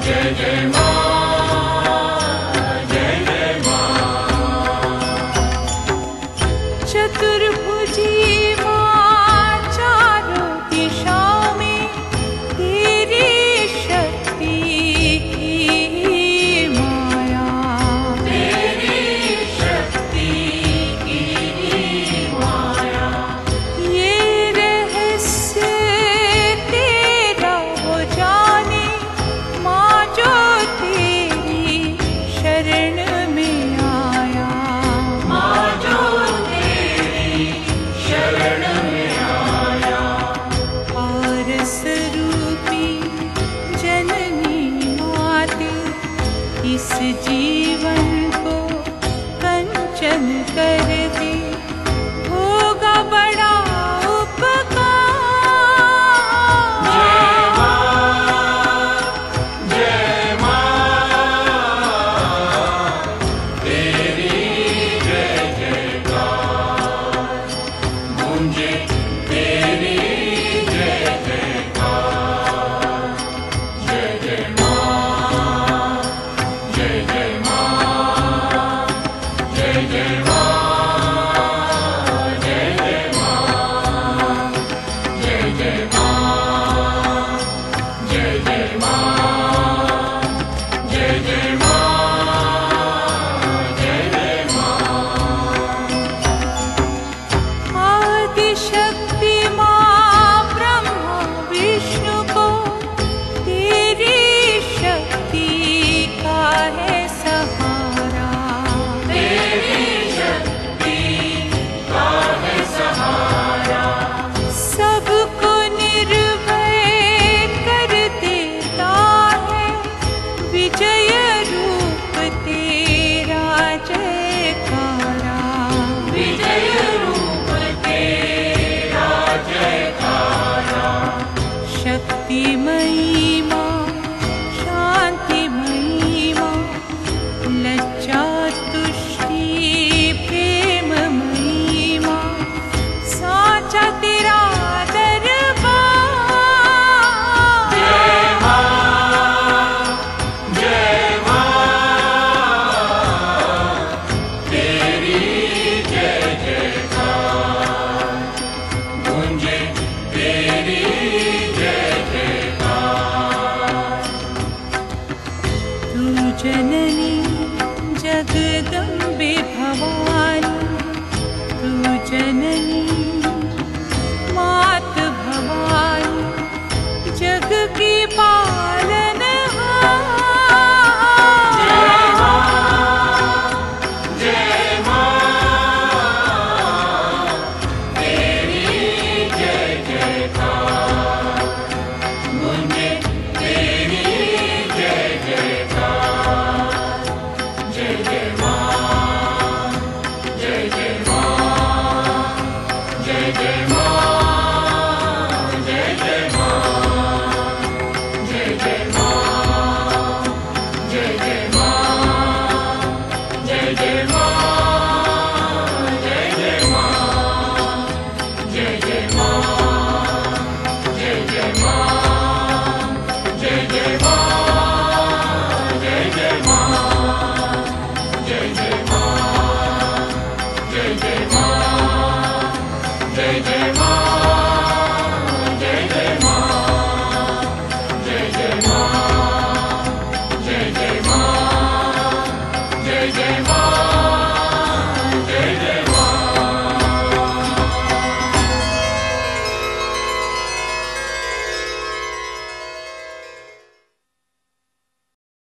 जय जय मां, जय जय मां। चतुर्भुजी मां चारों दिशा में तेरी शक्ति की माया, तेरी शक्ति की माया। ये रहस्य तेरा वो जाने माँ जो तेरी शरण में आया, माँ जो तेरी शरण में आया। पारस रूपी जननी माते इस जीवन को कंचन कर दे, होगा बड़ा उपकार। जय मां, जय मां, तेरी जय जयकार गूंजे, तेरी जय जयकार। जय जय मां, जय जय मां, जय जय मां, जय जय मां, जय जय मां, जय जय मां, जय जय मां, जय जय मां। आदिशक्ति माँ ब्रह्मा विष्णु को तेरी शक्ति का है सहारा, तेरी शक्ति का है सहारा। सबको निर्भय कर देता है विजय रूप तेरा जयकारा। विजय रूप तेरा जयकारा। शक्तिमयी माँ, शांतिमयी माँ, लज्जा तुष्टि प्रेममयी माँ, साचा तेरा दरबार। जय मां, जय मां, तेरी जय जयकार गूंजे, तेरी जय जयकार। तू जननी जगदम्बे भवानी, तू जननी मात भवानी, जग की पालनहार। जय मां, जय मां, तेरी जय जयकार गूंजे, तेरी जय जयकार। जय जय मां, जय जय मां, जय जय मां, जय जय मां, जय जय मां, जय जय मां, जय जय मां, जय जय मां, जय जय मां, जय जय मां, जय जय मां, जय जय मां, जय जय मां, जय जय मां, जय जय मां।